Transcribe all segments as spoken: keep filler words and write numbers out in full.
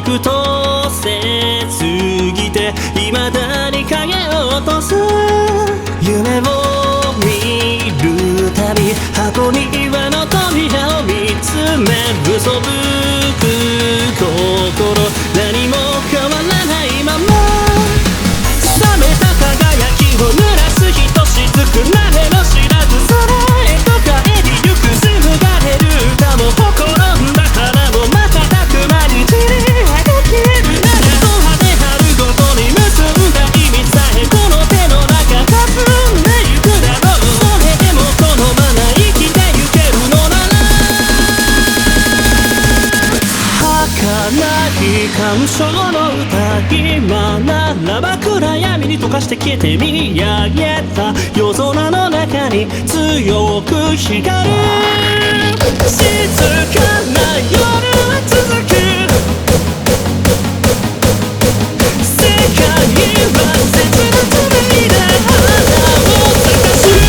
幾年過ぎて未だに影を落とす夢を見るたび箱庭の扉を見つめる嘘ぶく心何も変わらないまま冷めた輝きを濡らすひとしずく慣れも知らず空へと帰りゆく紡がれる歌も心んだ花も瞬く間に散り消えるならド派手春ごとに結んだ意味さえこの手の中かすんでゆくだろうそれでもこのまま生きてゆけるのなら儚い感傷の歌今ならば暗闇に溶かして消えて見上げた夜空の中に強く光る静かな夜は続く世界は切な紡いだ花を咲かす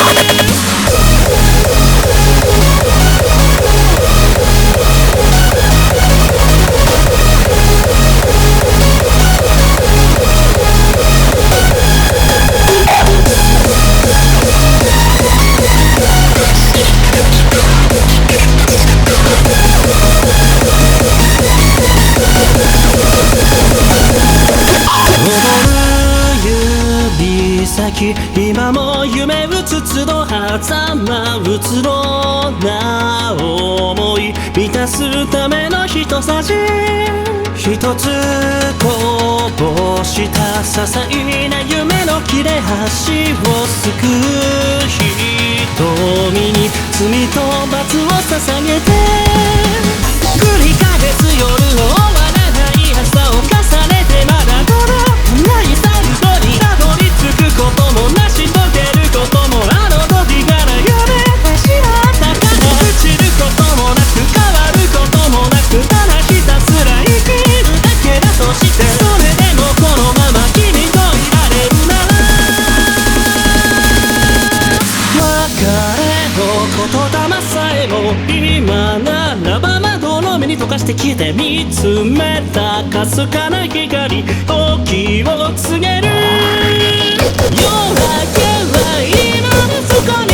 今も夢うつつの狭間うつろな思い満たすための一さじ一つこぼした些細な夢の切れ端を救う瞳に罪と罰を捧げて繰り返す夜の終わらない朝を重ねてまだ届かない最後にたどり着くことも成し遂げることもあの時から夢で知らったから朽ちることもなく変わることもなくただひたすら生きるだけだとしてそれでもこのまま君といられるなら別れの言霊さえも今ならば窓の目に溶かして消えて見つめたかすかな光時を告げる夜明けは今そこに